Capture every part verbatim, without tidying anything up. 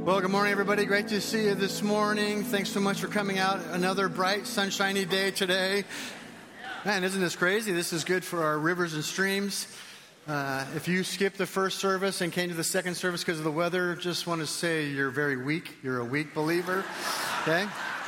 Well, good morning, everybody. Great to see you this morning. Thanks so much for coming out. Another bright, sunshiny day today. Man, isn't this crazy? This is good for our rivers and streams. Uh, if you skipped the first service and came to the second service because of the weather, just want to say you're very weak. You're a weak believer. Okay?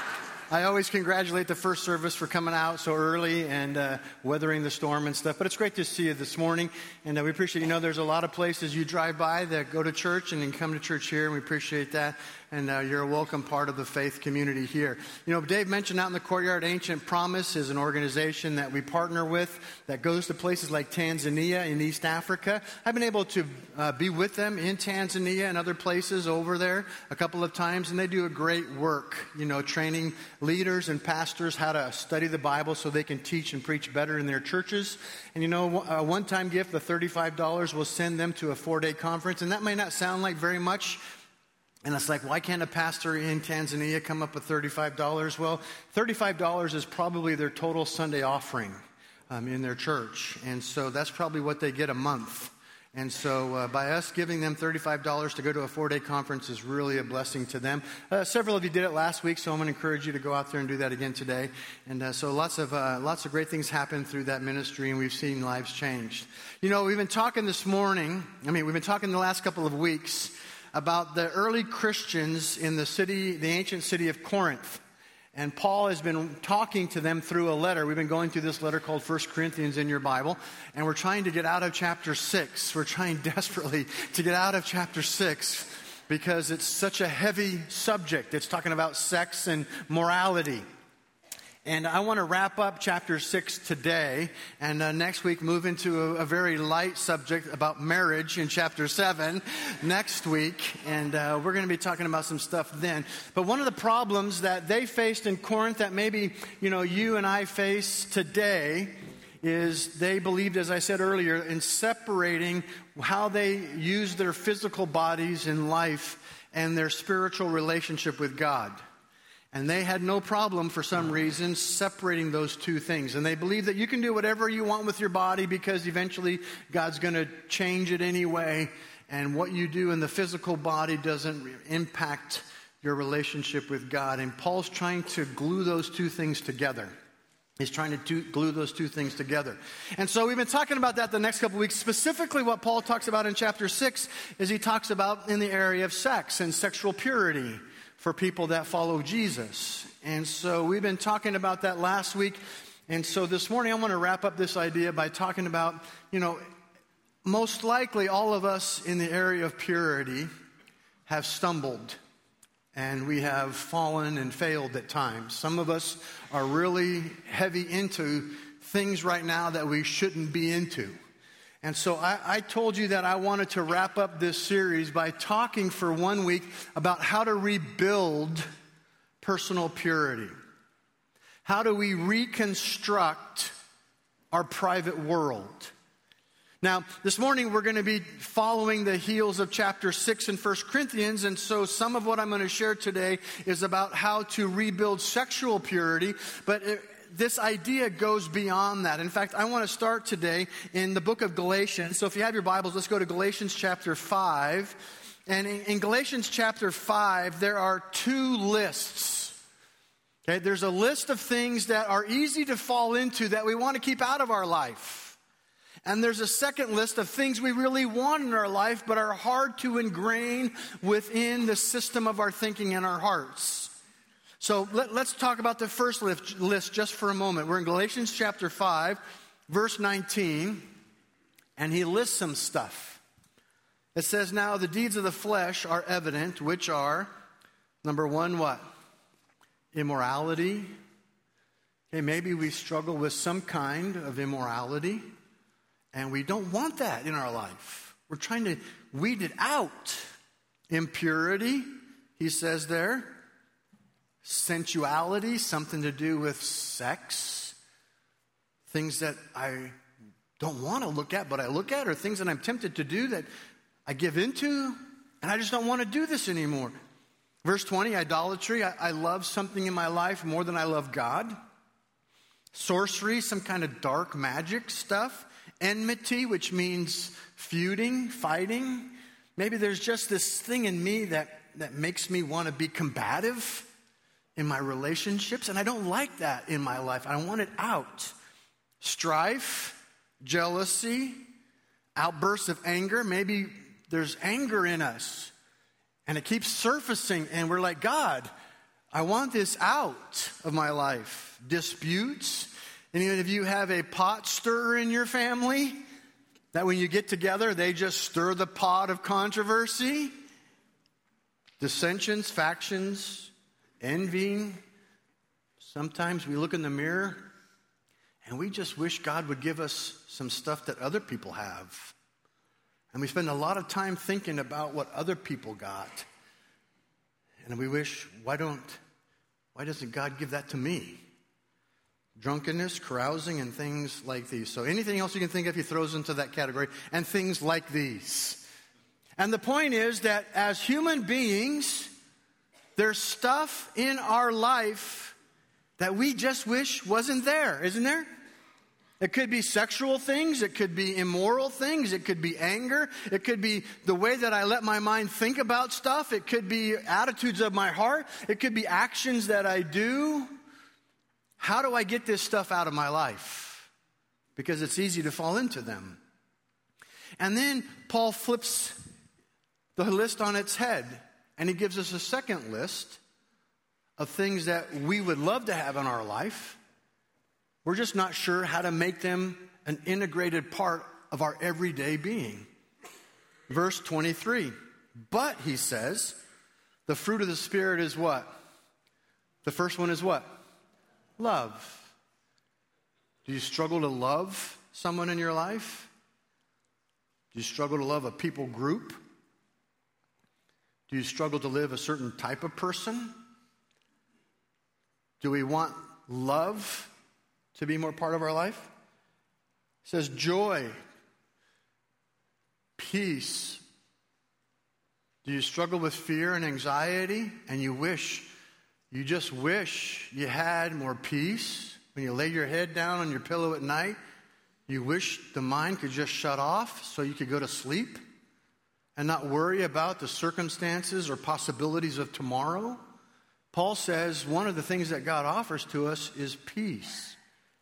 I always congratulate the first service for coming out so early and uh, weathering the storm and stuff. But it's great to see you this morning. And uh, we appreciate, you know, there's a lot of places you drive by that go to church and then come to church here. And we appreciate that. And uh, you're a welcome part of the faith community here. You know, Dave mentioned out in the courtyard, Ancient Promise is an organization that we partner with that goes to places like Tanzania in East Africa. I've been able to uh, be with them in Tanzania and other places over there a couple of times. And they do a great work, you know, training leaders and pastors how to study the Bible so they can teach and preach better in their churches. And you know, a one-time gift of thirty-five dollars will send them to a four-day conference. And that may not sound like very much. And it's like, why can't a pastor in Tanzania come up with thirty-five dollars? Well, thirty-five dollars is probably their total Sunday offering um, in their church. And so that's probably what they get a month. And so uh, by us giving them thirty-five dollars to go to a four-day conference is really a blessing to them. Uh, several of you did it last week, so I'm going to encourage you to go out there and do that again today. And uh, so lots of uh, lots of great things happen through that ministry, and we've seen lives changed. You know, we've been talking this morning, I mean, we've been talking the last couple of weeks about the early Christians in the city, the ancient city of Corinth. And Paul has been talking to them through a letter. We've been going through this letter called First Corinthians in your Bible. And we're trying to get out of chapter six. We're trying desperately to get out of chapter six because it's such a heavy subject. It's talking about sex and morality. And I want to wrap up chapter six today, and uh, next week move into a, a very light subject about marriage in chapter seven next week. And uh, we're going to be talking about some stuff then. But one of the problems that they faced in Corinth that maybe, you know, you and I face today is they believed, as I said earlier, in separating how they use their physical bodies in life and their spiritual relationship with God. And they had no problem, for some reason, separating those two things. And they believe that you can do whatever you want with your body because eventually God's going to change it anyway. And what you do in the physical body doesn't impact your relationship with God. And Paul's trying to glue those two things together. He's trying to do, glue those two things together. And so we've been talking about that the next couple of weeks. Specifically what Paul talks about in chapter six is he talks about in the area of sex and sexual purity for people that follow Jesus. And so we've been talking about that last week. And so this morning I want to wrap up this idea by talking about, you know, most likely all of us in the area of purity have stumbled and we have fallen and failed at times. Some of us are really heavy into things right now that we shouldn't be into. And so I, I told you that I wanted to wrap up this series by talking for one week about how to rebuild personal purity. How do we reconstruct our private world? Now, this morning we're going to be following the heels of chapter six in First Corinthians, and so some of what I'm going to share today is about how to rebuild sexual purity, but it, this idea goes beyond that. In fact, I want to start today in the book of Galatians. So if you have your Bibles, let's go to Galatians chapter five. And in, in Galatians chapter five, there are two lists. Okay, there's a list of things that are easy to fall into that we want to keep out of our life. And there's a second list of things we really want in our life but are hard to ingrain within the system of our thinking and our hearts. So let, let's talk about the first list, list just for a moment. We're in Galatians chapter five, verse nineteen, and he lists some stuff. It says, now the deeds of the flesh are evident, which are, number one, what? Immorality. Okay, maybe we struggle with some kind of immorality, and we don't want that in our life. We're trying to weed it out. Impurity, he says there. Sensuality, something to do with sex. Things that I don't want to look at, but I look at, or things that I'm tempted to do that I give into, and I just don't want to do this anymore. Verse twenty, idolatry. I, I love something in my life more than I love God. Sorcery, some kind of dark magic stuff. Enmity, which means feuding, fighting. Maybe there's just this thing in me that that makes me want to be combative in my relationships, and I don't like that in my life. I want it out. Strife, jealousy, outbursts of anger. Maybe there's anger in us, and it keeps surfacing, and we're like, God, I want this out of my life. Disputes. Any of you have a pot stirrer in your family? That when you get together, they just stir the pot of controversy? Dissensions, factions, envying. Sometimes we look in the mirror and we just wish God would give us some stuff that other people have. And we spend a lot of time thinking about what other people got. And we wish, why don't, why doesn't God give that to me? Drunkenness, carousing, and things like these. So anything else you can think of, he throws into that category. And things like these. And the point is that as human beings, there's stuff in our life that we just wish wasn't there, isn't there? It could be sexual things. It could be immoral things. It could be anger. It could be the way that I let my mind think about stuff. It could be attitudes of my heart. It could be actions that I do. How do I get this stuff out of my life? Because it's easy to fall into them. And then Paul flips the list on its head, and he gives us a second list of things that we would love to have in our life. We're just not sure how to make them an integrated part of our everyday being. Verse twenty-three. But, he says, the fruit of the Spirit is what? The first one is what? Love. Do you struggle to love someone in your life? Do you struggle to love a people group? Do you struggle to live a certain type of person? Do we want love to be more part of our life? It says joy, peace. Do you struggle with fear and anxiety and you wish, you just wish you had more peace? When you lay your head down on your pillow at night, you wish the mind could just shut off so you could go to sleep and not worry about the circumstances or possibilities of tomorrow? Paul says one of the things that God offers to us is peace.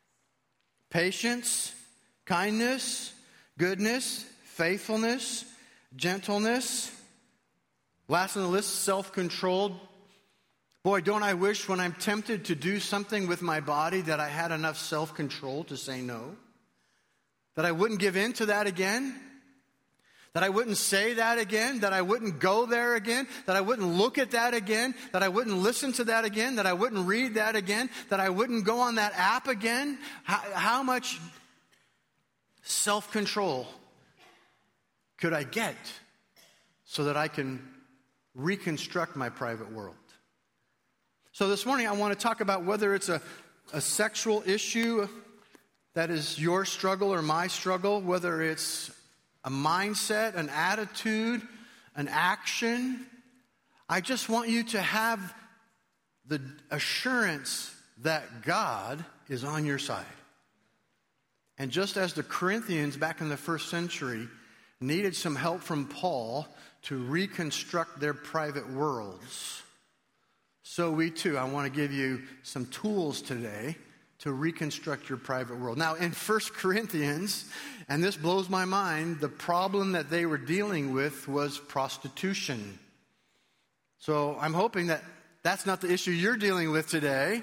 Patience, kindness, goodness, faithfulness, gentleness. Last on the list, self-controlled. Boy, don't I wish when I'm tempted to do something with my body that I had enough self-control to say no. That I wouldn't give in to that again. That I wouldn't say that again. That I wouldn't go there again. That I wouldn't look at that again. That I wouldn't listen to that again. That I wouldn't read that again. That I wouldn't go on that app again. How, how much self-control could I get so that I can reconstruct my private world? So this morning I want to talk about whether it's a, a sexual issue that is your struggle or my struggle, whether it's a mindset, an attitude, an action. I just want you to have the assurance that God is on your side. And just as the Corinthians back in the first century needed some help from Paul to reconstruct their private worlds, so we too, I want to give you some tools today to reconstruct your private world. Now, in First Corinthians, and this blows my mind, the problem that they were dealing with was prostitution. So I'm hoping that that's not the issue you're dealing with today.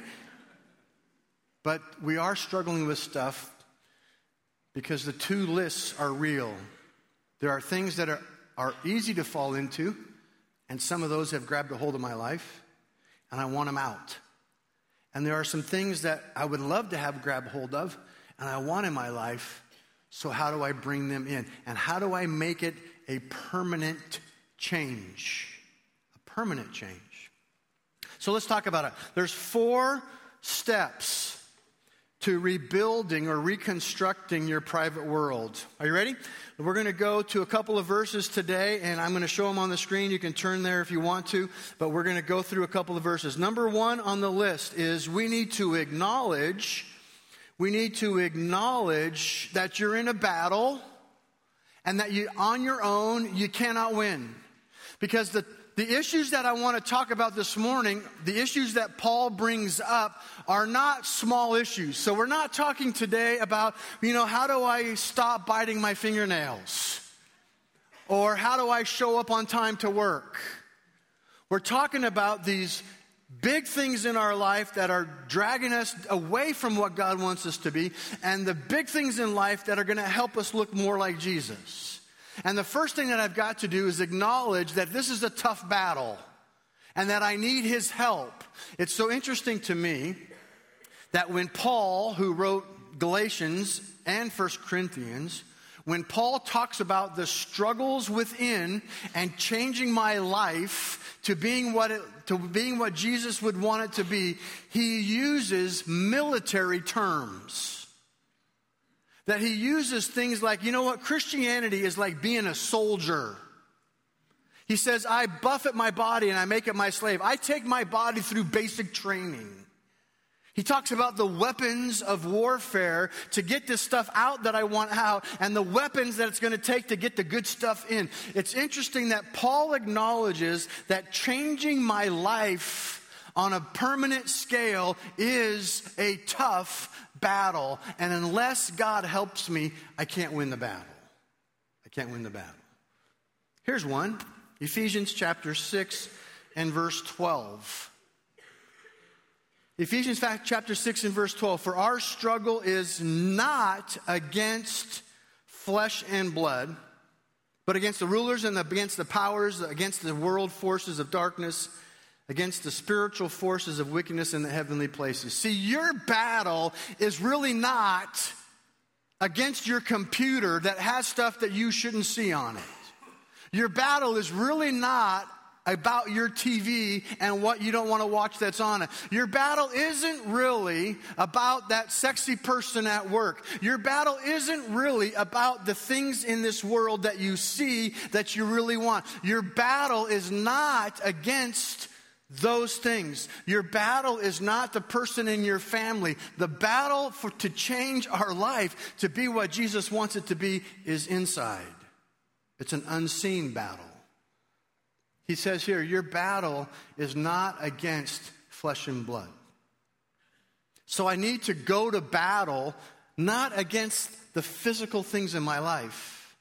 But we are struggling with stuff because the two lists are real. There are things that are, are easy to fall into, and some of those have grabbed a hold of my life. And I want them out. And there are some things that I would love to have grab hold of, and I want in my life. So how do I bring them in? And how do I make it a permanent change? A permanent change. So let's talk about it. There's four steps to rebuilding or reconstructing your private world. Are you ready? We're going to go to a couple of verses today, and I'm going to show them on the screen. You can turn there if you want to, but we're going to go through a couple of verses. Number one on the list is we need to acknowledge, we need to acknowledge that you're in a battle and that you, on your own, you cannot win. Because the, the issues that I want to talk about this morning, the issues that Paul brings up are not small issues. So we're not talking today about, you know, how do I stop biting my fingernails? Or how do I show up on time to work? We're talking about these big things in our life that are dragging us away from what God wants us to be, and the big things in life that are going to help us look more like Jesus. And the first thing that I've got to do is acknowledge that this is a tough battle and that I need his help. It's so interesting to me that when Paul, who wrote Galatians and First Corinthians, when Paul talks about the struggles within and changing my life to being what it, to being what Jesus would want it to be, he uses military terms. That he uses things like, you know what, Christianity is like being a soldier. He says, I buffet my body and I make it my slave. I take my body through basic training. He talks about the weapons of warfare to get this stuff out that I want out, and the weapons that it's going to take to get the good stuff in. It's interesting that Paul acknowledges that changing my life on a permanent scale is a tough battle. And unless God helps me, I can't win the battle. I can't win the battle. Here's one. Ephesians chapter six and verse twelve. Ephesians chapter six and verse twelve. For our struggle is not against flesh and blood, but against the rulers and against the powers, against the world forces of darkness, against the spiritual forces of wickedness in the heavenly places. See, your battle is really not against your computer that has stuff that you shouldn't see on it. Your battle is really not about your T V and what you don't want to watch that's on it. Your battle isn't really about that sexy person at work. Your battle isn't really about the things in this world that you see that you really want. Your battle is not against those things. Your battle is not the person in your family. The battle for to change our life to be what Jesus wants it to be is inside. It's an unseen battle. He says here, your battle is not against flesh and blood. So I need to go to battle not against the physical things in my life.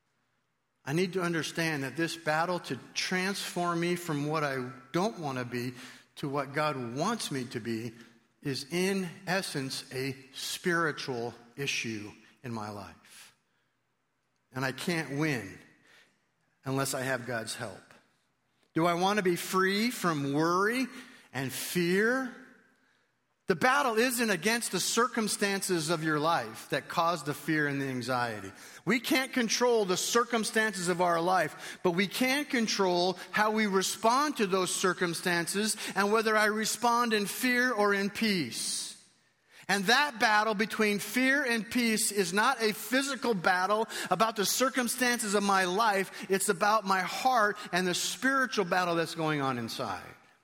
I need to understand that this battle to transform me from what I don't want to be to what God wants me to be is in essence a spiritual issue in my life. And I can't win unless I have God's help. Do I want to be free from worry and fear? The battle isn't against the circumstances of your life that cause the fear and the anxiety. We can't control the circumstances of our life, but we can control how we respond to those circumstances and whether I respond in fear or in peace. And that battle between fear and peace is not a physical battle about the circumstances of my life. It's about my heart and the spiritual battle that's going on inside.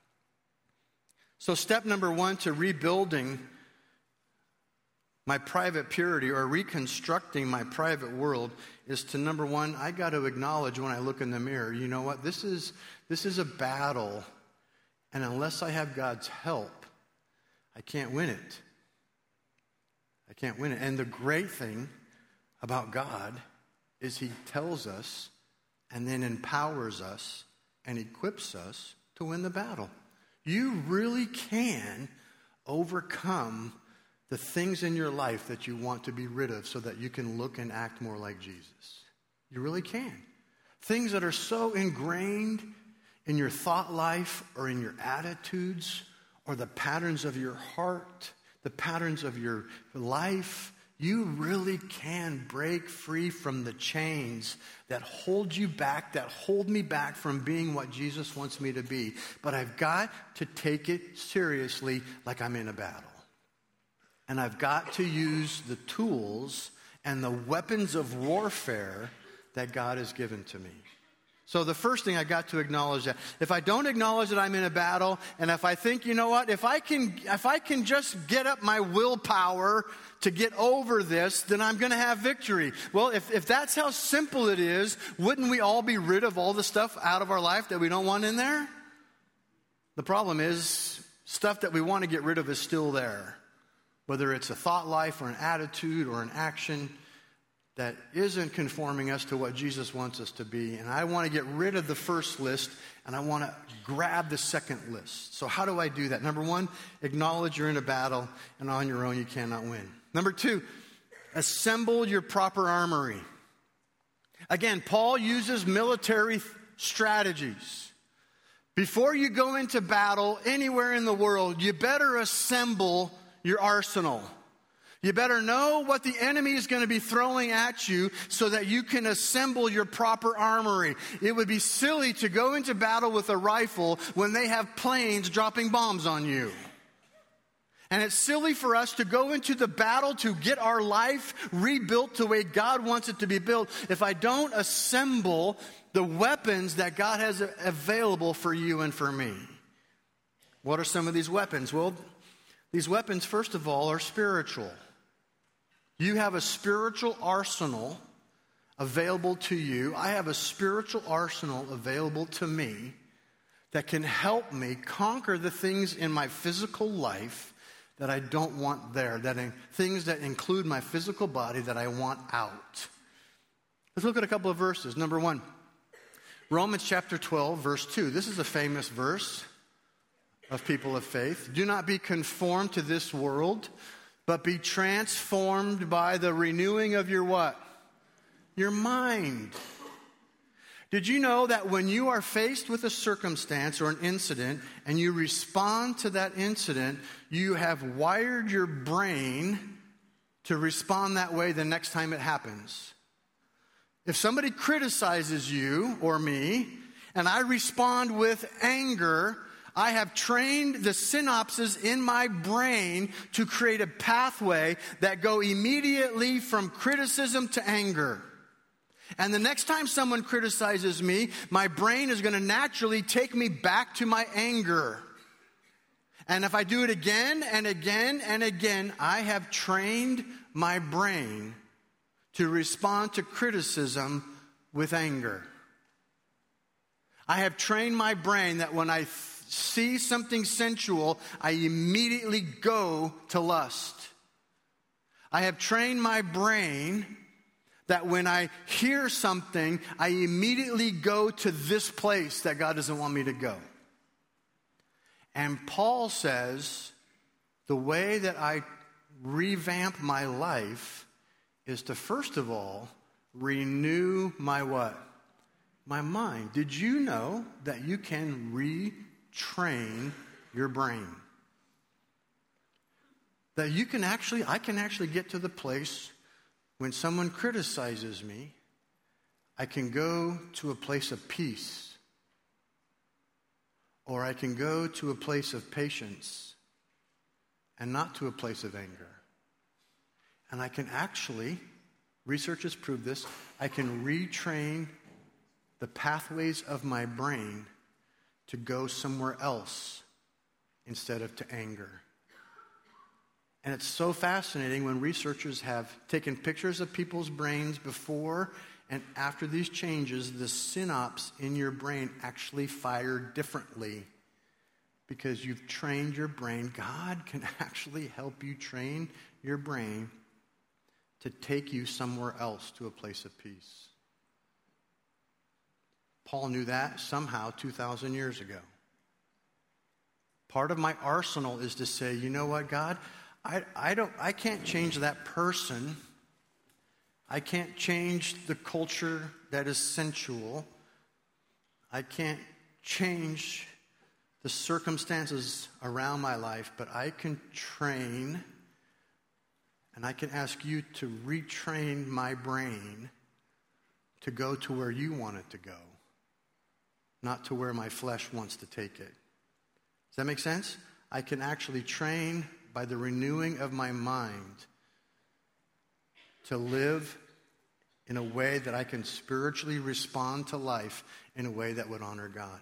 So step number one to rebuilding my private purity or reconstructing my private world is to, number one, I got to acknowledge when I look in the mirror, you know what, this is, this is a battle. And unless I have God's help, I can't win it. I can't win it. And the great thing about God is he tells us and then empowers us and equips us to win the battle. You really can overcome the things in your life that you want to be rid of so that you can look and act more like Jesus. You really can. Things that are so ingrained in your thought life or in your attitudes or the patterns of your heart, the patterns of your life, you really can break free from the chains that hold you back, that hold me back from being what Jesus wants me to be. But I've got to take it seriously like I'm in a battle. And I've got to use the tools and the weapons of warfare that God has given to me. So the first thing I got to acknowledge that. If I don't acknowledge that I'm in a battle, and if I think, you know what, if I can, if I can just get up my willpower to get over this, then I'm going to have victory. Well, if, if that's how simple it is, wouldn't we all be rid of all the stuff out of our life that we don't want in there? The problem is, stuff that we want to get rid of is still there. Whether it's a thought life or an attitude or an action that isn't conforming us to what Jesus wants us to be. And I want to get rid of the first list, and I want to grab the second list. So how do I do that? Number one, acknowledge you're in a battle, and on your own you cannot win. Number two, assemble your proper armory. Again, Paul uses military strategies. Before you go into battle anywhere in the world, you better assemble your arsenal. You better know what the enemy is going to be throwing at you so that you can assemble your proper armory. It would be silly to go into battle with a rifle when they have planes dropping bombs on you. And it's silly for us to go into the battle to get our life rebuilt the way God wants it to be built if I don't assemble the weapons that God has available for you and for me. What are some of these weapons? Well, these weapons, first of all, are spiritual. You have a spiritual arsenal available to you. I have a spiritual arsenal available to me that can help me conquer the things in my physical life that I don't want there, that in, things that include my physical body that I want out. Let's look at a couple of verses. Number one, Romans chapter twelve, verse two. This is a famous verse of people of faith. Do not be conformed to this world, but be transformed by the renewing of your what? Your mind. Did you know that when you are faced with a circumstance or an incident and you respond to that incident, you have wired your brain to respond that way the next time it happens? If somebody criticizes you or me and I respond with anger, I have trained the synapses in my brain to create a pathway that go immediately from criticism to anger. And the next time someone criticizes me, my brain is going to naturally take me back to my anger. And if I do it again and again and again, I have trained my brain to respond to criticism with anger. I have trained my brain that when I th- see something sensual, I immediately go to lust. I have trained my brain that when I hear something, I immediately go to this place that God doesn't want me to go. And Paul says, the way that I revamp my life is to, first of all, renew my what? My mind. Did you know that you can retrain your brain? That you can actually, I can actually get to the place when someone criticizes me, I can go to a place of peace. Or I can go to a place of patience and not to a place of anger. And I can actually, research has proved this, I can retrain the pathways of my brain to go somewhere else instead of to anger. And it's so fascinating when researchers have taken pictures of people's brains before and after these changes, the synapse in your brain actually fire differently because you've trained your brain. God can actually help you train your brain to take you somewhere else to a place of peace. Paul knew that somehow two thousand years ago. Part of my arsenal is to say, you know what, God? I, I don't. I can't change that person. I can't change the culture that is sensual. I can't change the circumstances around my life, but I can train, and I can ask you to retrain my brain to go to where you want it to go, not to where my flesh wants to take it. Does that make sense? I can actually train by the renewing of my mind to live in a way that I can spiritually respond to life in a way that would honor God.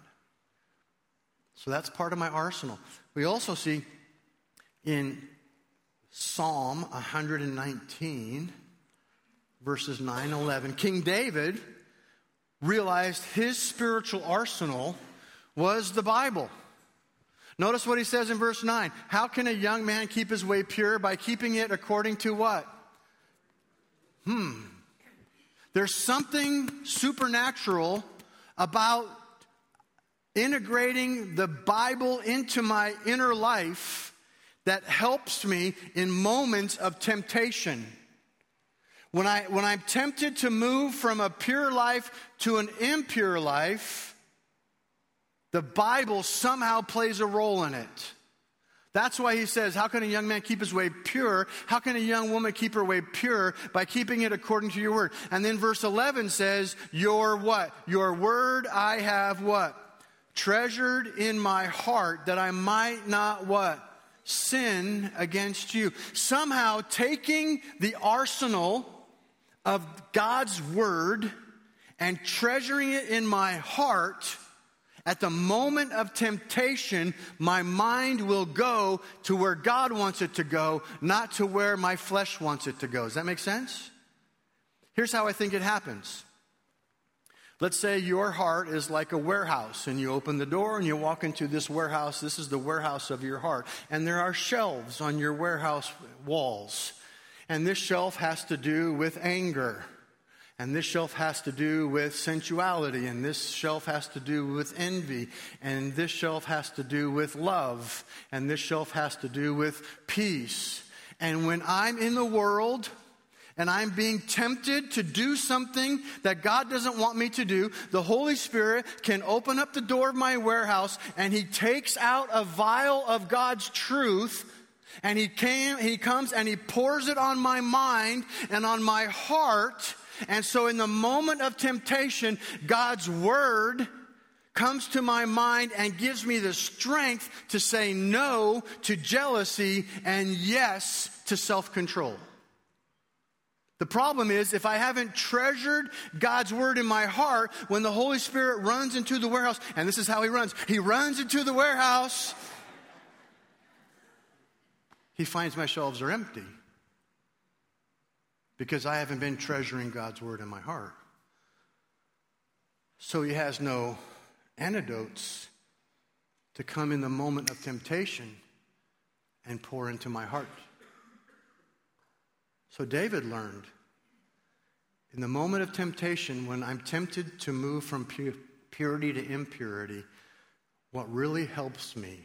So that's part of my arsenal. We also see in Psalm one nineteen, verses nine and eleven, King David realized his spiritual arsenal was the Bible. Notice what he says in verse nine. How can a young man keep his way pure? By keeping it according to what? Hmm. There's something supernatural about integrating the Bible into my inner life that helps me in moments of temptation. When, I, when I'm tempted to move from a pure life to an impure life, the Bible somehow plays a role in it. That's why he says, how can a young man keep his way pure? How can a young woman keep her way pure? By keeping it according to your word. And then verse eleven says, your what? Your word I have what? Treasured in my heart, that I might not what? Sin against you. Somehow taking the arsenal of God's word and treasuring it in my heart, at the moment of temptation, my mind will go to where God wants it to go, not to where my flesh wants it to go. Does that make sense? Here's how I think it happens. Let's say your heart is like a warehouse, and you open the door and you walk into this warehouse. This is the warehouse of your heart. And there are shelves on your warehouse walls. And this shelf has to do with anger. And this shelf has to do with sensuality. And this shelf has to do with envy. And this shelf has to do with love. And this shelf has to do with peace. And when I'm in the world and I'm being tempted to do something that God doesn't want me to do, the Holy Spirit can open up the door of my warehouse and He takes out a vial of God's truth, and He came, He comes and He pours it on my mind and on my heart. And so in the moment of temptation, God's word comes to my mind and gives me the strength to say no to jealousy and yes to self-control. The problem is, if I haven't treasured God's word in my heart, when the Holy Spirit runs into the warehouse, and this is how He runs. He runs into the warehouse. He finds my shelves are empty because I haven't been treasuring God's word in my heart. So He has no antidotes to come in the moment of temptation and pour into my heart. So David learned, in the moment of temptation, when I'm tempted to move from pu- purity to impurity, what really helps me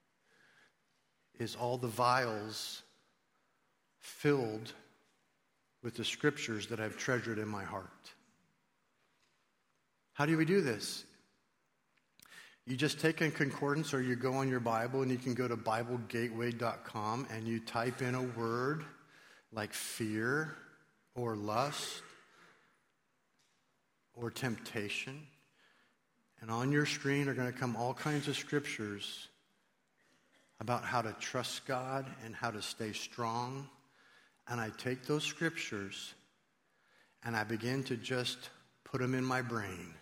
is all the vials filled with the scriptures that I've treasured in my heart. How do we do this? You just take a concordance, or you go on your Bible, and you can go to Bible Gateway dot com and you type in a word like fear or lust or temptation. And on your screen are going to come all kinds of scriptures about how to trust God and how to stay strong. And I take those scriptures and I begin to just put them in my brain.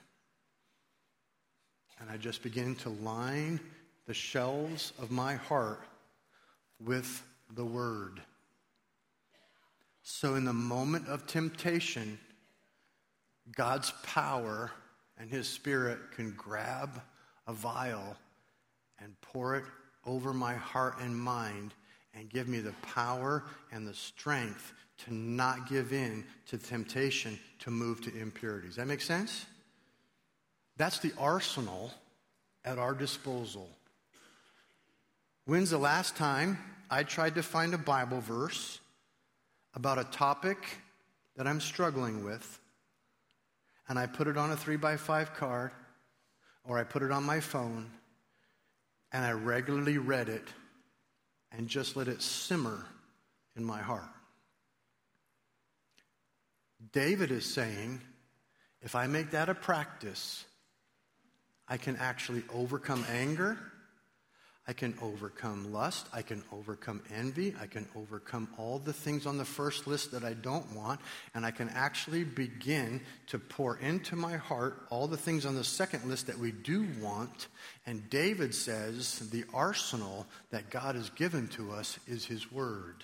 And I just begin to line the shelves of my heart with the Word. So in the moment of temptation, God's power and His Spirit can grab a vial and pour it over my heart and mind and give me the power and the strength to not give in to temptation to move to impurity. Does that make sense? That's the arsenal at our disposal. When's the last time I tried to find a Bible verse about a topic that I'm struggling with, and I put it on a three by five card, or I put it on my phone, and I regularly read it and just let it simmer in my heart? David is saying, if I make that a practice, I can actually overcome anger, I can overcome lust. I can overcome envy. I can overcome all the things on the first list that I don't want. And I can actually begin to pour into my heart all the things on the second list that we do want. And David says the arsenal that God has given to us is his word.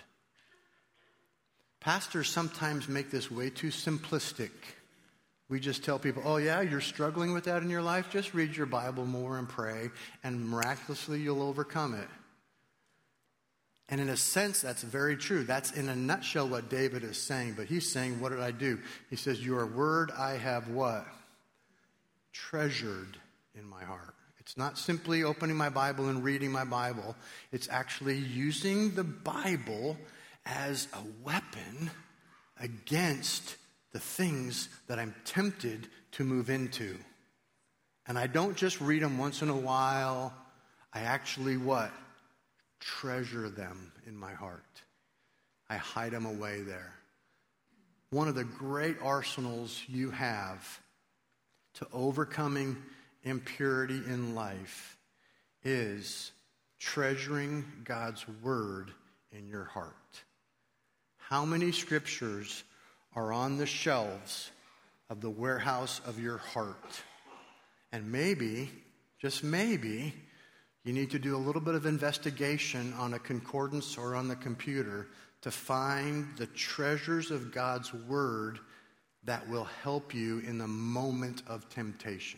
Pastors sometimes make this way too simplistic. We just tell people, oh yeah, you're struggling with that in your life? Just read your Bible more and pray, and miraculously you'll overcome it. And in a sense, that's very true. That's in a nutshell what David is saying. But he's saying, what did I do? He says, your word I have what? Treasured in my heart. It's not simply opening my Bible and reading my Bible. It's actually using the Bible as a weapon against the things that I'm tempted to move into. And I don't just read them once in a while. I actually what? Treasure them in my heart. I hide them away there. One of the great arsenals you have to overcoming impurity in life is treasuring God's word in your heart. How many scriptures are on the shelves of the warehouse of your heart? And maybe, just maybe, you need to do a little bit of investigation on a concordance or on the computer to find the treasures of God's word that will help you in the moment of temptation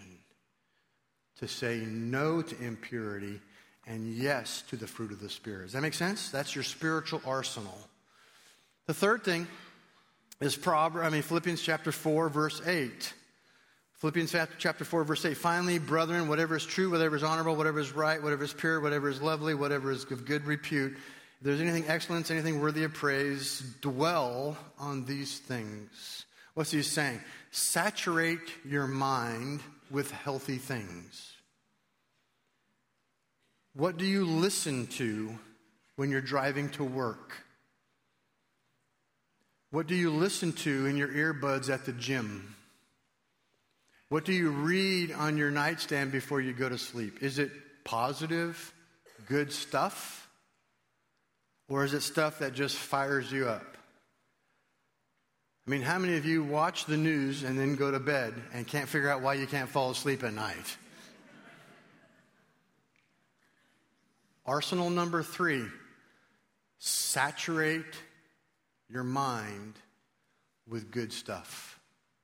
to say no to impurity and yes to the fruit of the Spirit. Does that make sense? That's your spiritual arsenal. The third thing is Proverbs, I mean Philippians chapter four, verse eight. Philippians chapter four, verse eight. Finally, brethren, whatever is true, whatever is honorable, whatever is right, whatever is pure, whatever is lovely, whatever is of good repute, if there's anything excellent, anything worthy of praise, dwell on these things. What's he saying? Saturate your mind with healthy things. What do you listen to when you're driving to work? What do you listen to in your earbuds at the gym? What do you read on your nightstand before you go to sleep? Is it positive, good stuff? Or is it stuff that just fires you up? I mean, how many of you watch the news and then go to bed and can't figure out why you can't fall asleep at night? Arsenal number three, saturate your mind with good stuff.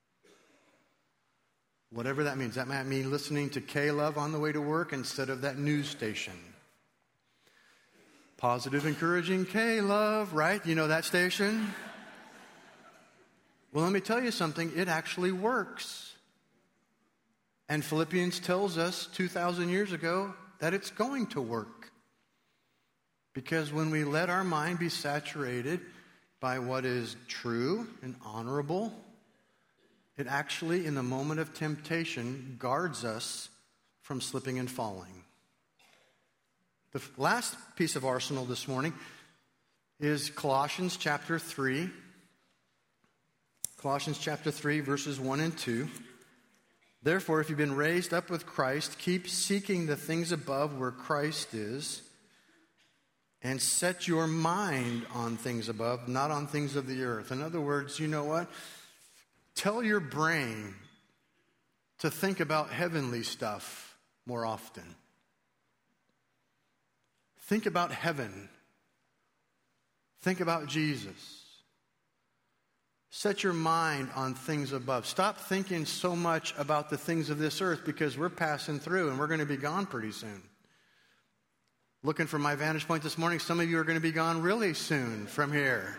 Whatever that means. That might mean listening to K-Love on the way to work instead of that news station. Positive, encouraging K-Love, right? You know that station? Well, let me tell you something. It actually works. And Philippians tells us two thousand years ago that it's going to work. Because when we let our mind be saturated by what is true and honorable, it actually, in the moment of temptation, guards us from slipping and falling. The last piece of arsenal this morning is Colossians chapter three. Colossians chapter three, verses one and two. Therefore, if you've been raised up with Christ, keep seeking the things above where Christ is, and set your mind on things above, not on things of the earth. In other words, you know what? Tell your brain to think about heavenly stuff more often. Think about heaven. Think about Jesus. Set your mind on things above. Stop thinking so much about the things of this earth, because we're passing through and we're going to be gone pretty soon. Looking from my vantage point this morning, some of you are going to be gone really soon from here.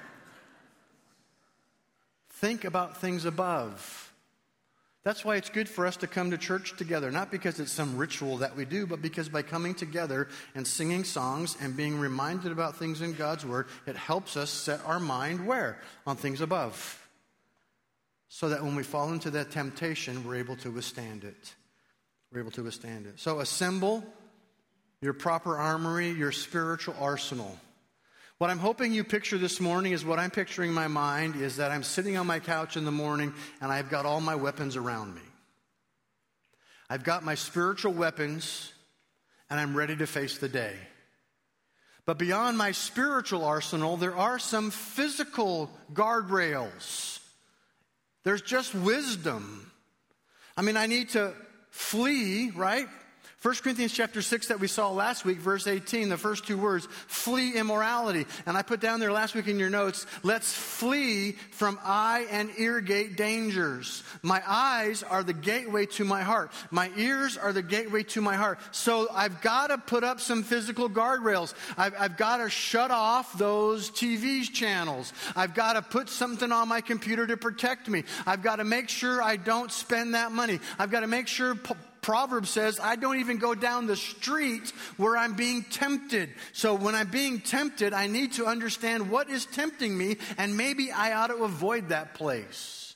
Think about things above. That's why it's good for us to come to church together. Not because it's some ritual that we do, but because by coming together and singing songs and being reminded about things in God's Word, it helps us set our mind where? On things above. So that when we fall into that temptation, we're able to withstand it. We're able to withstand it. So assemble your proper armory, your spiritual arsenal. What I'm hoping you picture this morning is what I'm picturing in my mind is that I'm sitting on my couch in the morning and I've got all my weapons around me. I've got my spiritual weapons and I'm ready to face the day. But beyond my spiritual arsenal, there are some physical guardrails. There's just wisdom. I mean, I need to flee, right? First Corinthians chapter six that we saw last week, verse eighteen, the first two words, flee immorality. And I put down there last week in your notes, let's flee from eye and ear gate dangers. My eyes are the gateway to my heart. My ears are the gateway to my heart. So I've got to put up some physical guardrails. I've, I've got to shut off those T V channels. I've got to put something on my computer to protect me. I've got to make sure I don't spend that money. I've got to make sure... Proverbs says, I don't even go down the street where I'm being tempted. So when I'm being tempted, I need to understand what is tempting me, and maybe I ought to avoid that place.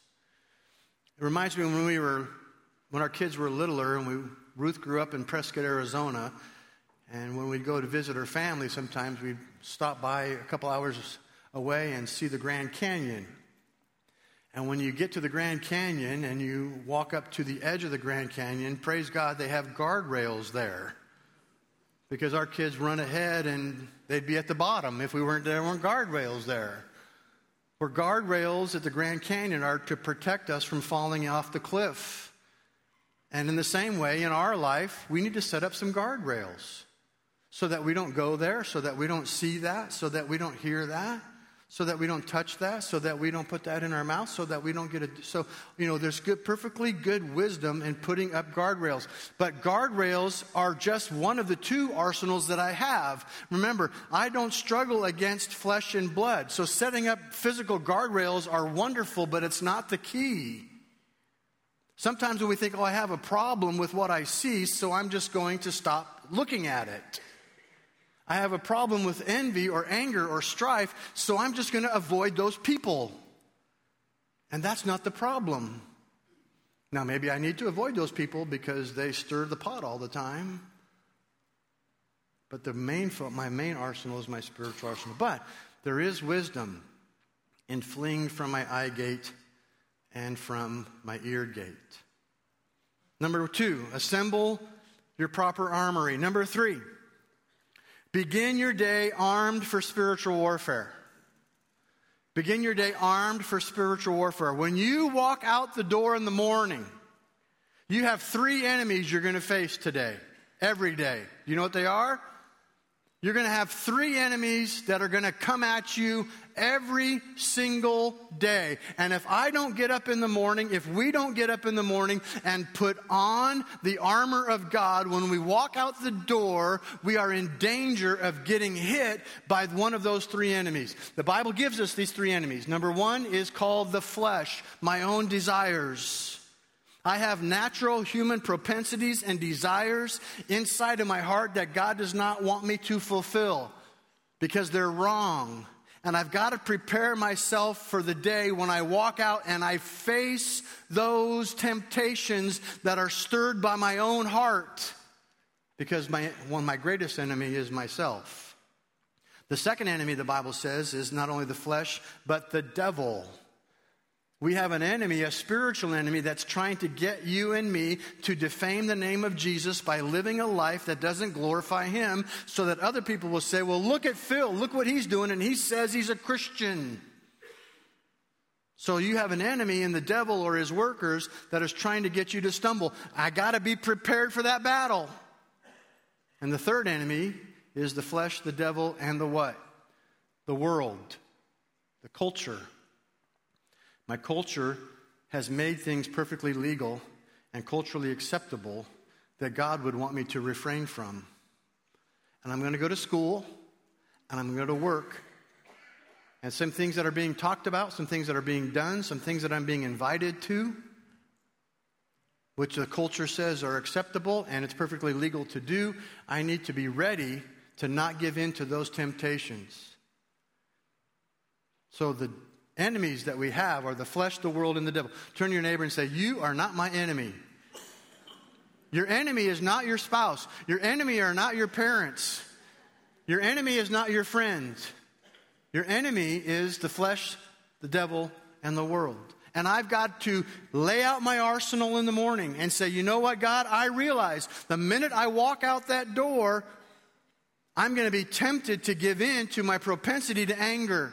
It reminds me when we were, when our kids were littler, and we, Ruth grew up in Prescott, Arizona, and when we'd go to visit her family, sometimes we'd stop by a couple hours away and see the Grand Canyon. And when you get to the Grand Canyon and you walk up to the edge of the Grand Canyon, praise God, they have guardrails there. Because our kids run ahead and they'd be at the bottom if we weren't there, weren't guardrails there. Where guardrails at the Grand Canyon are to protect us from falling off the cliff. And in the same way, in our life, we need to set up some guardrails so that we don't go there, so that we don't see that, so that we don't hear that. So that we don't touch that, so that we don't put that in our mouth, so that we don't get a... So, you know, there's good, perfectly good wisdom in putting up guardrails. But guardrails are just one of the two arsenals that I have. Remember, I don't struggle against flesh and blood. So setting up physical guardrails are wonderful, but it's not the key. Sometimes when we think, oh, I have a problem with what I see, so I'm just going to stop looking at it. I have a problem with envy or anger or strife, so I'm just going to avoid those people. And that's not the problem. Now, maybe I need to avoid those people because they stir the pot all the time. But the main, my main arsenal is my spiritual arsenal. But there is wisdom in fleeing from my eye gate and from my ear gate. Number two, assemble your proper armory. Number three, begin your day armed for spiritual warfare. Begin your day armed for spiritual warfare. When you walk out the door in the morning, you have three enemies you're going to face today, every day. You know what they are? You're going to have three enemies that are going to come at you every single day. And if I don't get up in the morning, if we don't get up in the morning and put on the armor of God, when we walk out the door, we are in danger of getting hit by one of those three enemies. The Bible gives us these three enemies. Number one is called the flesh, my own desires. I have natural human propensities and desires inside of my heart that God does not want me to fulfill because they're wrong. And I've got to prepare myself for the day when I walk out and I face those temptations that are stirred by my own heart, because my, one of my greatest enemy is myself. The second enemy, the Bible says, is not only the flesh, but the devil. We have an enemy, a spiritual enemy, that's trying to get you and me to defame the name of Jesus by living a life that doesn't glorify Him, so that other people will say, well, look at Phil, look what he's doing, and he says he's a Christian. So you have an enemy in the devil or his workers that is trying to get you to stumble. I got to be prepared for that battle. And the third enemy is the flesh, the devil, and the what? The world, the culture. My culture has made things perfectly legal and culturally acceptable that God would want me to refrain from. And I'm going to go to school, and I'm going to work. And some things that are being talked about, some things that are being done, some things that I'm being invited to, which the culture says are acceptable and it's perfectly legal to do, I need to be ready to not give in to those temptations. So the enemies that we have are the flesh, the world, and the devil. Turn to your neighbor and say, you are not my enemy. Your enemy is not your spouse. Your enemy are not your parents. Your enemy is not your friends. Your enemy is the flesh, the devil, and the world. And I've got to lay out my arsenal in the morning and say, you know what, God, I realize the minute I walk out that door, I'm going to be tempted to give in to my propensity to anger.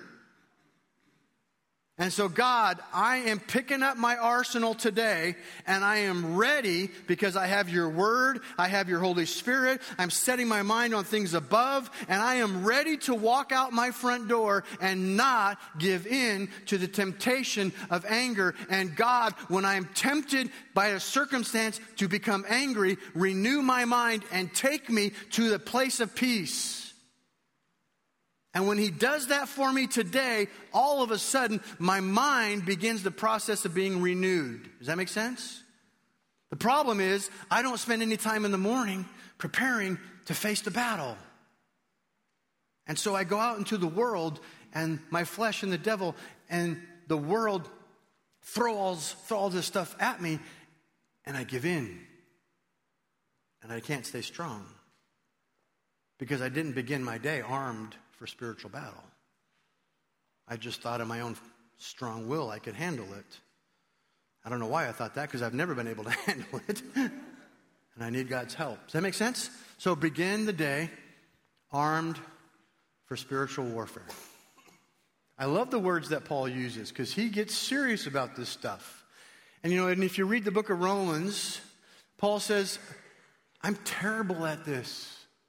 And so, God, I am picking up my arsenal today, and I am ready because I have your word, I have your Holy Spirit, I'm setting my mind on things above, and I am ready to walk out my front door and not give in to the temptation of anger. And God, when I am tempted by a circumstance to become angry, renew my mind and take me to the place of peace. And when he does that for me today, all of a sudden, my mind begins the process of being renewed. Does that make sense? The problem is, I don't spend any time in the morning preparing to face the battle. And so I go out into the world, and my flesh and the devil and the world throw all, throw all this stuff at me, and I give in. And I can't stay strong because I didn't begin my day armed for spiritual battle. I just thought in my own strong will I could handle it. I don't know why I thought that, because I've never been able to handle it. And I need God's help. Does that make sense? So begin the day armed for spiritual warfare. I love the words that Paul uses because he gets serious about this stuff. And you know, and if you read the book of Romans, Paul says, I'm terrible at this.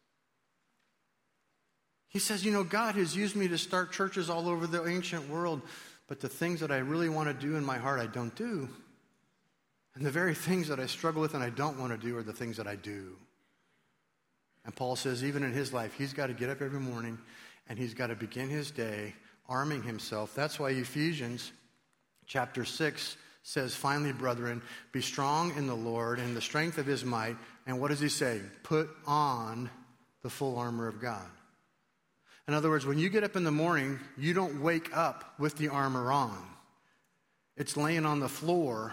He says, you know, God has used me to start churches all over the ancient world, but the things that I really want to do in my heart, I don't do. And the very things that I struggle with and I don't want to do are the things that I do. And Paul says, even in his life, he's got to get up every morning and he's got to begin his day arming himself. That's why Ephesians chapter six says, finally, brethren, be strong in the Lord and the strength of his might. And what does he say? Put on the full armor of God. In other words, when you get up in the morning, you don't wake up with the armor on. It's laying on the floor.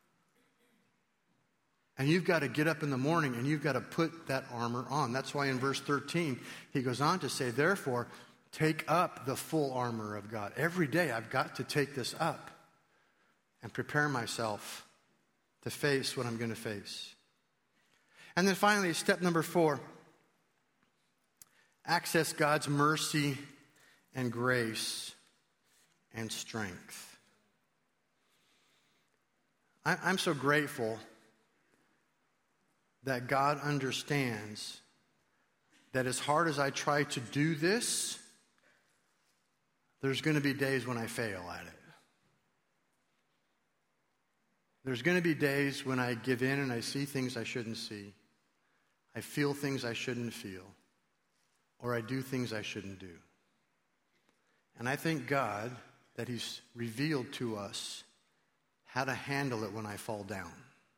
And you've got to get up in the morning and you've got to put that armor on. That's why in verse thirteen, he goes on to say, therefore, take up the full armor of God. Every day I've got to take this up and prepare myself to face what I'm going to face. And then finally, step number four. Access God's mercy and grace and strength. I'm so grateful that God understands that as hard as I try to do this, there's going to be days when I fail at it. There's going to be days when I give in and I see things I shouldn't see. I feel things I shouldn't feel. Or I do things I shouldn't do. And I thank God that he's revealed to us how to handle it when I fall down.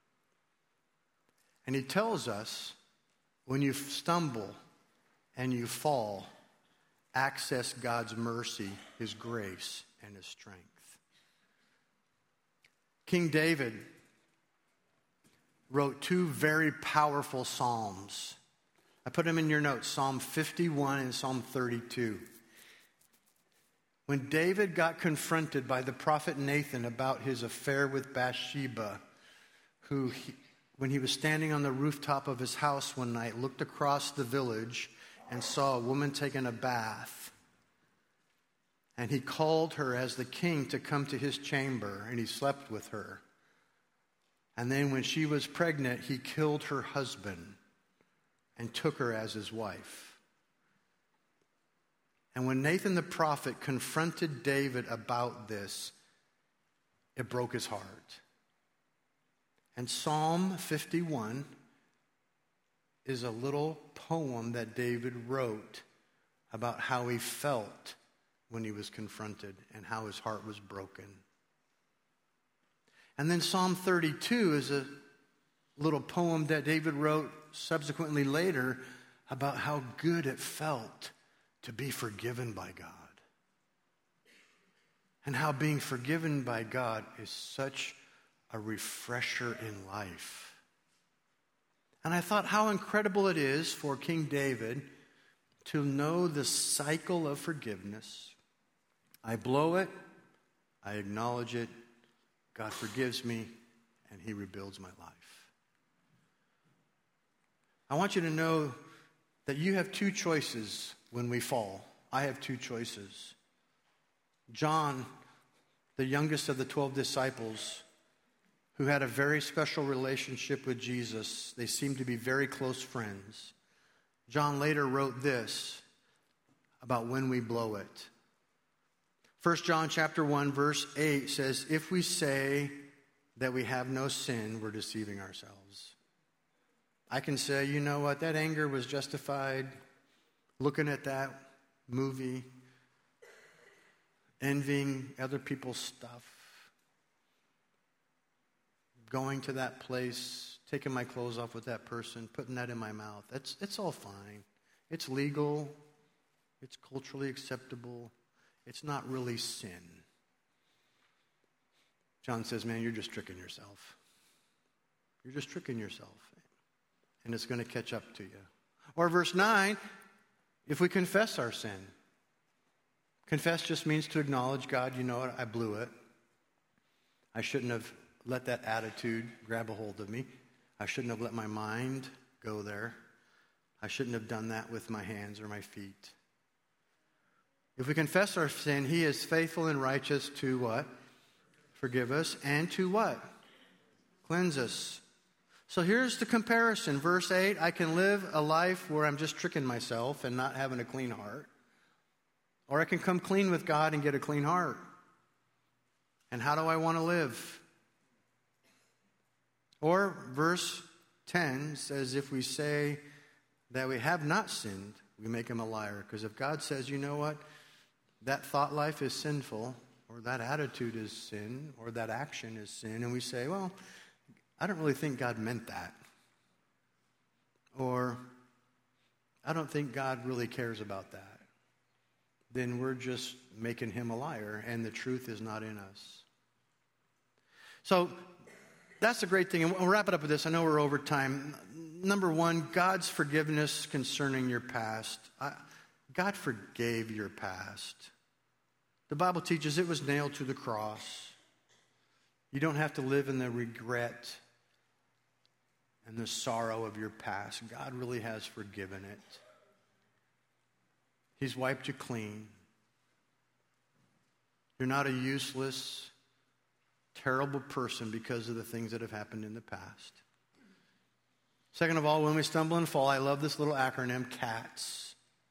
And he tells us, when you stumble and you fall, access God's mercy, his grace, and his strength. King David wrote two very powerful psalms. I put them in your notes, Psalm fifty-one and Psalm thirty-two. When David got confronted by the prophet Nathan about his affair with Bathsheba, who, he, when he was standing on the rooftop of his house one night, looked across the village and saw a woman taking a bath. And he called her as the king to come to his chamber, and he slept with her. And then when she was pregnant, he killed her husband and took her as his wife. And when Nathan the prophet confronted David about this, it broke his heart. And Psalm fifty-one is a little poem that David wrote about how he felt when he was confronted and how his heart was broken. And then Psalm thirty-two is a little poem that David wrote subsequently later about how good it felt to be forgiven by God. And how being forgiven by God is such a refresher in life. And I thought how incredible it is for King David to know the cycle of forgiveness. I blow it, I acknowledge it, God forgives me, and he rebuilds my life. I want you to know that you have two choices when we fall. I have two choices. John, the youngest of the twelve disciples, who had a very special relationship with Jesus. They seemed to be very close friends. John later wrote this about when we blow it. First John chapter one, verse eight says, if we say that we have no sin, we're deceiving ourselves. I can say, you know what, that anger was justified. Looking at that movie, envying other people's stuff, going to that place, taking my clothes off with that person, putting that in my mouth. That's, it's all fine. It's legal. It's culturally acceptable. It's not really sin. John says, man, you're just tricking yourself. You're just tricking yourself. And it's going to catch up to you. Or verse nine, if we confess our sin. Confess just means to acknowledge, God, you know what, I blew it. I shouldn't have let that attitude grab a hold of me. I shouldn't have let my mind go there. I shouldn't have done that with my hands or my feet. If we confess our sin, he is faithful and righteous to what? Forgive us. And to what? Cleanse us. So here's the comparison. Verse eight, I can live a life where I'm just tricking myself and not having a clean heart. Or I can come clean with God and get a clean heart. And how do I want to live? Or verse ten says, if we say that we have not sinned, we make him a liar. Because if God says, you know what, that thought life is sinful, or that attitude is sin, or that action is sin, and we say, well, I don't really think God meant that. Or I don't think God really cares about that. Then we're just making him a liar, and the truth is not in us. So that's the great thing. And we'll wrap it up with this. I know we're over time. Number one, God's forgiveness concerning your past. I, God forgave your past. The Bible teaches it was nailed to the cross. You don't have to live in the regret and the sorrow of your past. God really has forgiven it. He's wiped you clean. You're not a useless, terrible person because of the things that have happened in the past. Second of all, when we stumble and fall, I love this little acronym, CATS.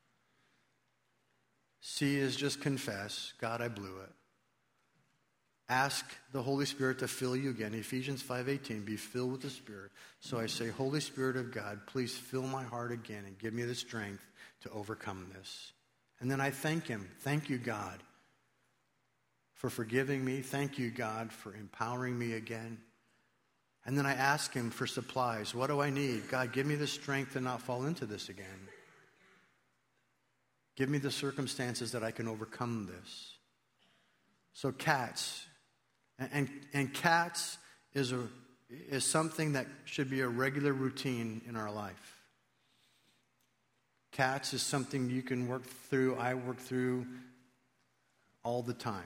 C is just confess. God, I blew it. Ask the Holy Spirit to fill you again. Ephesians five eighteen, be filled with the Spirit. So I say, Holy Spirit of God, please fill my heart again and give me the strength to overcome this. And then I thank him. Thank you, God, for forgiving me. Thank you, God, for empowering me again. And then I ask him for supplies. What do I need? God, give me the strength to not fall into this again. Give me the circumstances that I can overcome this. So CATS. And, and, and CATS is, a, is something that should be a regular routine in our life. CATS is something you can work through, I work through all the time.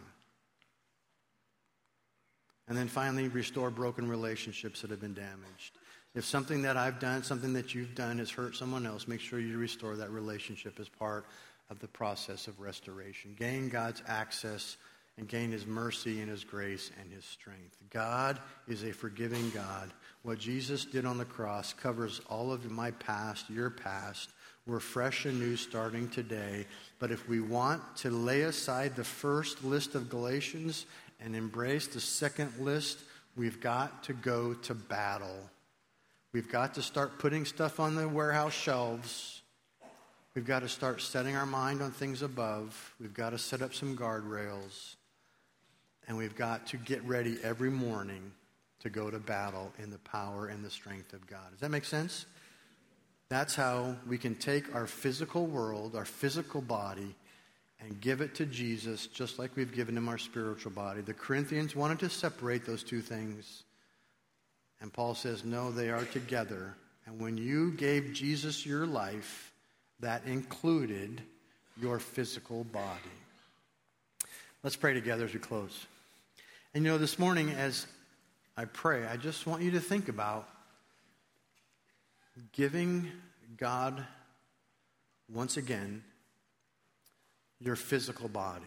And then finally, restore broken relationships that have been damaged. If something that I've done, something that you've done has hurt someone else, make sure you restore that relationship as part of the process of restoration. Gain God's access and gain his mercy and his grace and his strength. God is a forgiving God. What Jesus did on the cross covers all of my past, your past. We're fresh and new starting today. But if we want to lay aside the first list of Galatians and embrace the second list, we've got to go to battle. We've got to start putting stuff on the warehouse shelves. We've got to start setting our mind on things above. We've got to set up some guardrails. And we've got to get ready every morning to go to battle in the power and the strength of God. Does that make sense? That's how we can take our physical world, our physical body, and give it to Jesus just like we've given him our spiritual body. The Corinthians wanted to separate those two things. And Paul says, no, they are together. And when you gave Jesus your life, that included your physical body. Let's pray together as we close. And you know, this morning as I pray, I just want you to think about giving God once again, your physical body.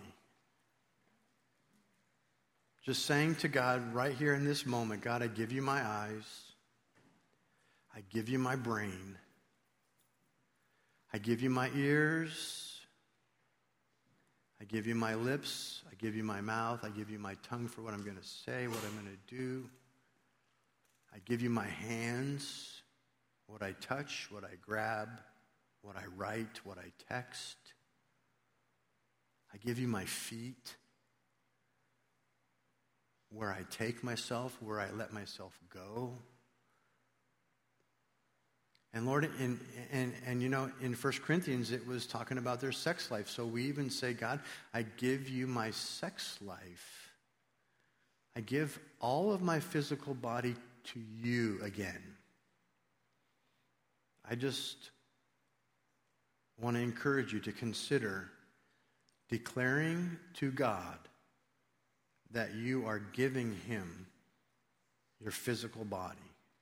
Just saying to God right here in this moment, God, I give you my eyes. I give you my brain. I give you my ears. I give you my lips. I give you my mouth. I give you my tongue for what I'm going to say, what I'm going to do. I give you my hands, what I touch, what I grab, what I write, what I text. I give you my feet, where I take myself, where I let myself go. And Lord, in, and, and you know, in First Corinthians, it was talking about their sex life. So we even say, God, I give you my sex life. I give all of my physical body to you again. I just want to encourage you to consider declaring to God that you are giving him your physical body.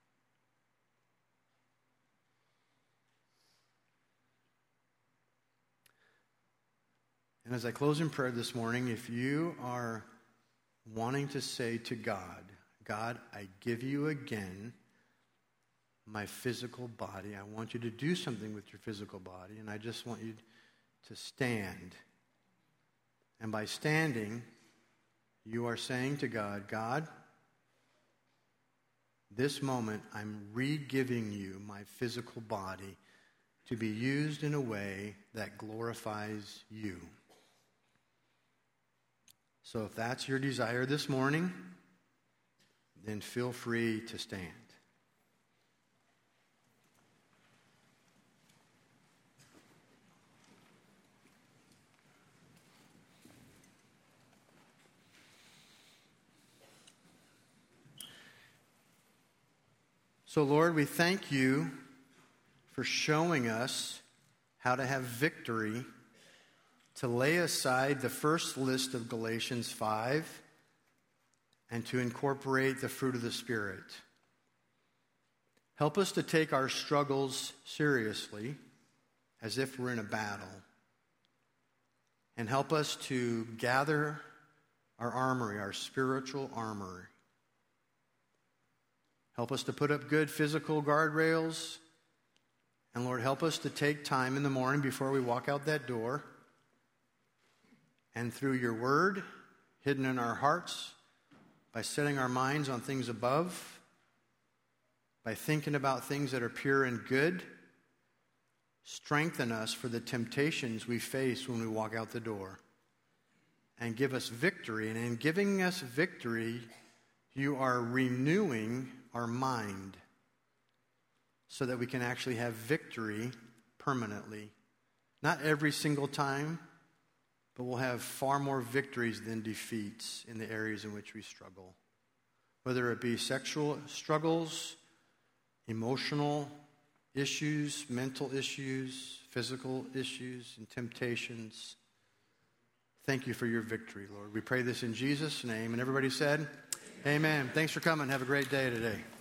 And as I close in prayer this morning, if you are wanting to say to God, God, I give you again my physical body. I want you to do something with your physical body, and I just want you to stand. And by standing, you are saying to God, God, this moment I'm re-giving you my physical body to be used in a way that glorifies you. So if that's your desire this morning, then feel free to stand. So, Lord, we thank you for showing us how to have victory, to lay aside the first list of Galatians five, and to incorporate the fruit of the Spirit. Help us to take our struggles seriously, as if we're in a battle. And help us to gather our armory, our spiritual armory. Help us to put up good physical guardrails. And Lord, help us to take time in the morning before we walk out that door. And through your word, hidden in our hearts, by setting our minds on things above, by thinking about things that are pure and good, strengthen us for the temptations we face when we walk out the door. And give us victory. And in giving us victory, you are renewing our mind so that we can actually have victory permanently. Not every single time, but we'll have far more victories than defeats in the areas in which we struggle. Whether it be sexual struggles, emotional issues, mental issues, physical issues, and temptations. Thank you for your victory, Lord. We pray this in Jesus' name. And everybody said, amen. Thanks for coming. Have a great day today.